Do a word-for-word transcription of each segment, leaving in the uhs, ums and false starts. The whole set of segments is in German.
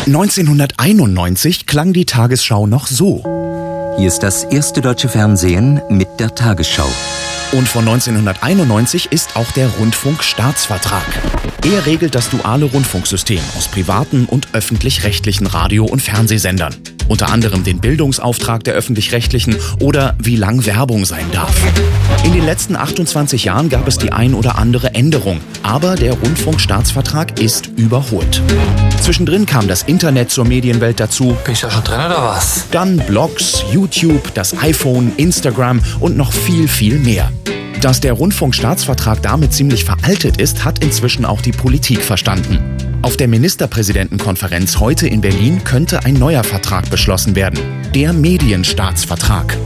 neunzehnhunderteinundneunzig klang die Tagesschau noch so. Hier ist das erste deutsche Fernsehen mit der Tagesschau. Und von neunzehnhunderteinundneunzig ist auch der Rundfunkstaatsvertrag. Er regelt das duale Rundfunksystem aus privaten und öffentlich-rechtlichen Radio- und Fernsehsendern. Unter anderem den Bildungsauftrag der öffentlich-rechtlichen oder wie lang Werbung sein darf. In den letzten achtundzwanzig Jahren gab es die ein oder andere Änderung, aber der Rundfunkstaatsvertrag ist überholt. Zwischendrin kam das Internet zur Medienwelt dazu. Bin ich da schon drin oder was? Dann Blogs, YouTube, das iPhone, Instagram und noch viel, viel mehr. Dass der Rundfunkstaatsvertrag damit ziemlich veraltet ist, hat inzwischen auch die Politik verstanden. Auf der Ministerpräsidentenkonferenz heute in Berlin könnte ein neuer Vertrag beschlossen werden. Der Medienstaatsvertrag.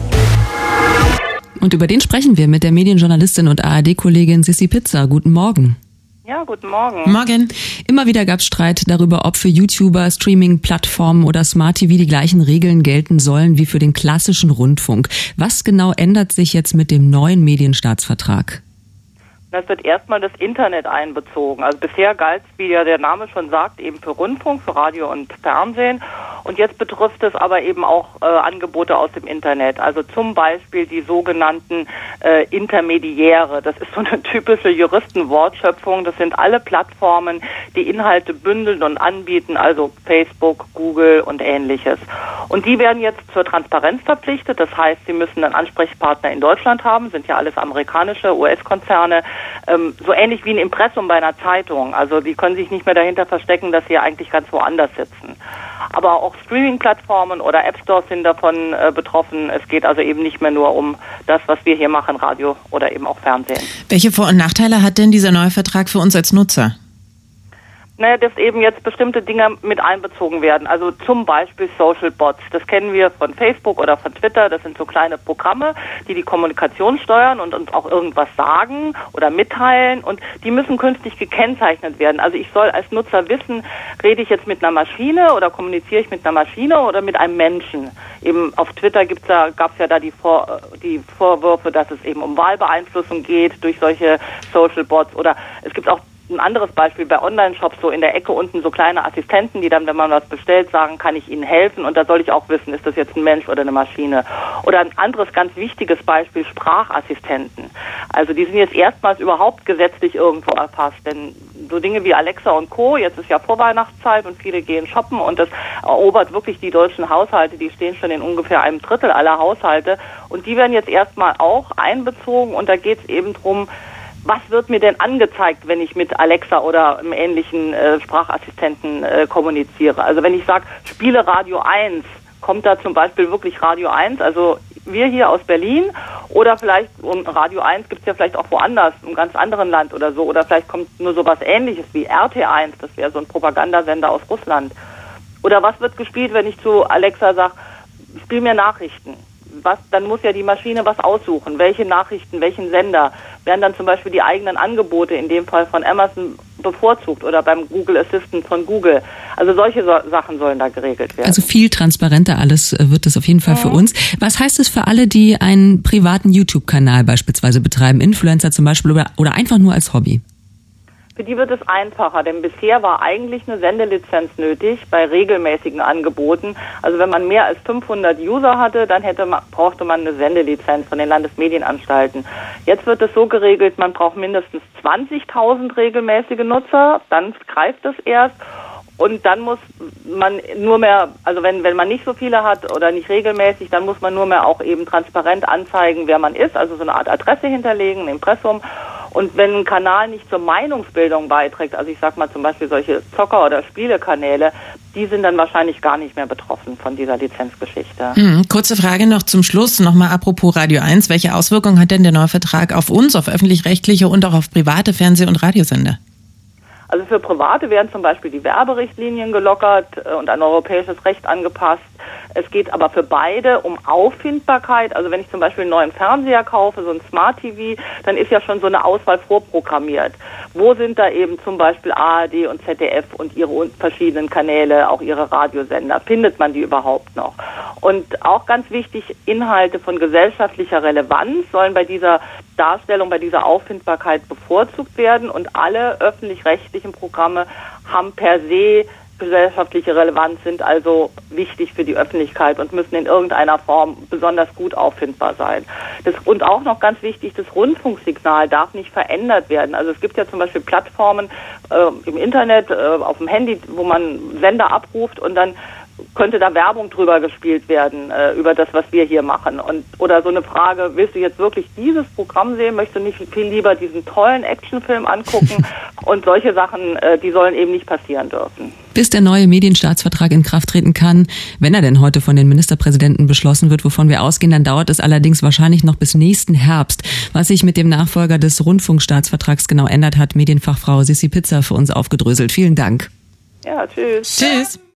Und über den sprechen wir mit der Medienjournalistin und A R D-Kollegin Sissi Pizza. Guten Morgen. Ja, guten Morgen. Morgen. Immer wieder gab es Streit darüber, ob für YouTuber, Streaming-Plattformen oder Smart T V die gleichen Regeln gelten sollen wie für den klassischen Rundfunk. Was genau ändert sich jetzt mit dem neuen Medienstaatsvertrag? Das wird erstmal das Internet einbezogen. Also bisher galt es, wie ja der Name schon sagt, eben für Rundfunk, für Radio und Fernsehen. Und jetzt betrifft es aber eben auch äh, Angebote aus dem Internet. Also zum Beispiel die sogenannten äh, Intermediäre. Das ist so eine typische Juristenwortschöpfung. Das sind alle Plattformen, die Inhalte bündeln und anbieten, also Facebook, Google und Ähnliches. Und die werden jetzt zur Transparenz verpflichtet. Das heißt, sie müssen einen Ansprechpartner in Deutschland haben, sind ja alles amerikanische U S-Konzerne. Ähm, so ähnlich wie ein Impressum bei einer Zeitung. Also die können sich nicht mehr dahinter verstecken, dass sie eigentlich ganz woanders sitzen. Aber auch Streaming-Plattformen oder App-Stores sind davon äh, betroffen. Es geht also eben nicht mehr nur um das, was wir hier machen, Radio oder eben auch Fernsehen. Welche Vor- und Nachteile hat denn dieser neue Vertrag für uns als Nutzer? Naja, dass eben jetzt bestimmte Dinge mit einbezogen werden. Also zum Beispiel Social Bots. Das kennen wir von Facebook oder von Twitter. Das sind so kleine Programme, die die Kommunikation steuern und uns auch irgendwas sagen oder mitteilen. Und die müssen künftig gekennzeichnet werden. Also ich soll als Nutzer wissen, rede ich jetzt mit einer Maschine oder kommuniziere ich mit einer Maschine oder mit einem Menschen. Eben auf Twitter gibt's ja, gab es ja da die, Vor, die Vorwürfe, dass es eben um Wahlbeeinflussung geht durch solche Social Bots. Oder es gibt auch ein anderes Beispiel bei Online-Shops, so in der Ecke unten so kleine Assistenten, die dann, wenn man was bestellt, sagen, kann ich Ihnen helfen? Und da soll ich auch wissen, ist das jetzt ein Mensch oder eine Maschine? Oder ein anderes ganz wichtiges Beispiel, Sprachassistenten. Also die sind jetzt erstmals überhaupt gesetzlich irgendwo erfasst, denn so Dinge wie Alexa und Co., jetzt ist ja Vorweihnachtszeit und viele gehen shoppen und das erobert wirklich die deutschen Haushalte, die stehen schon in ungefähr einem Drittel aller Haushalte und die werden jetzt erstmal auch einbezogen und da geht es eben drum, was wird mir denn angezeigt, wenn ich mit Alexa oder einem ähnlichen äh, Sprachassistenten äh, kommuniziere? Also wenn ich sage, spiele Radio eins, kommt da zum Beispiel wirklich Radio eins, also wir hier aus Berlin oder vielleicht, und Radio eins gibt es ja vielleicht auch woanders, in einem ganz anderen Land oder so, oder vielleicht kommt nur sowas Ähnliches wie R T eins, das wäre so ein Propagandasender aus Russland. Oder was wird gespielt, wenn ich zu Alexa sage, spiel mir Nachrichten? Was, dann muss ja die Maschine was aussuchen. Welche Nachrichten, welchen Sender werden dann zum Beispiel die eigenen Angebote, in dem Fall von Amazon, bevorzugt oder beim Google Assistant von Google. Also solche so- Sachen sollen da geregelt werden. Also viel transparenter alles wird es auf jeden Fall für uns. Was heißt es für alle, die einen privaten YouTube-Kanal beispielsweise betreiben, Influencer zum Beispiel oder, oder einfach nur als Hobby? Für die wird es einfacher, denn bisher war eigentlich eine Sendelizenz nötig bei regelmäßigen Angeboten. Also wenn man mehr als fünfhundert User hatte, dann hätte man, brauchte man eine Sendelizenz von den Landesmedienanstalten. Jetzt wird es so geregelt, man braucht mindestens zwanzigtausend regelmäßige Nutzer, dann greift es erst. Und dann muss man nur mehr, also wenn, wenn man nicht so viele hat oder nicht regelmäßig, dann muss man nur mehr auch eben transparent anzeigen, wer man ist, also so eine Art Adresse hinterlegen, ein Impressum. Und wenn ein Kanal nicht zur Meinungsbildung beiträgt, also ich sag mal zum Beispiel solche Zocker- oder Spielekanäle, die sind dann wahrscheinlich gar nicht mehr betroffen von dieser Lizenzgeschichte. Hm, kurze Frage noch zum Schluss, nochmal apropos Radio eins. Welche Auswirkungen hat denn der neue Vertrag auf uns, auf öffentlich-rechtliche und auch auf private Fernseh- und Radiosender? Also für Private werden zum Beispiel die Werberichtlinien gelockert und an europäisches Recht angepasst. Es geht aber für beide um Auffindbarkeit. Also wenn ich zum Beispiel einen neuen Fernseher kaufe, so ein Smart T V, dann ist ja schon so eine Auswahl vorprogrammiert. Wo sind da eben zum Beispiel A R D und Z D F und ihre verschiedenen Kanäle, auch ihre Radiosender? Findet man die überhaupt noch? Und auch ganz wichtig, Inhalte von gesellschaftlicher Relevanz sollen bei dieser Darstellung, bei dieser Auffindbarkeit bevorzugt werden und alle öffentlich-rechtlichen Programme haben per se gesellschaftliche Relevanz sind also wichtig für die Öffentlichkeit und müssen in irgendeiner Form besonders gut auffindbar sein. Das, und auch noch ganz wichtig, das Rundfunksignal darf nicht verändert werden. Also es gibt ja zum Beispiel Plattformen äh, im Internet, äh, auf dem Handy, wo man Sender abruft und dann könnte da Werbung drüber gespielt werden, äh, über das, was wir hier machen. Und oder so eine Frage, willst du jetzt wirklich dieses Programm sehen? Möchtest du nicht viel lieber diesen tollen Actionfilm angucken? Und solche Sachen, äh, die sollen eben nicht passieren dürfen. Bis der neue Medienstaatsvertrag in Kraft treten kann, wenn er denn heute von den Ministerpräsidenten beschlossen wird, wovon wir ausgehen, dann dauert es allerdings wahrscheinlich noch bis nächsten Herbst. Was sich mit dem Nachfolger des Rundfunkstaatsvertrags genau ändert, hat Medienfachfrau Sissi Pitzer für uns aufgedröselt. Vielen Dank. Ja, tschüss. Tschüss.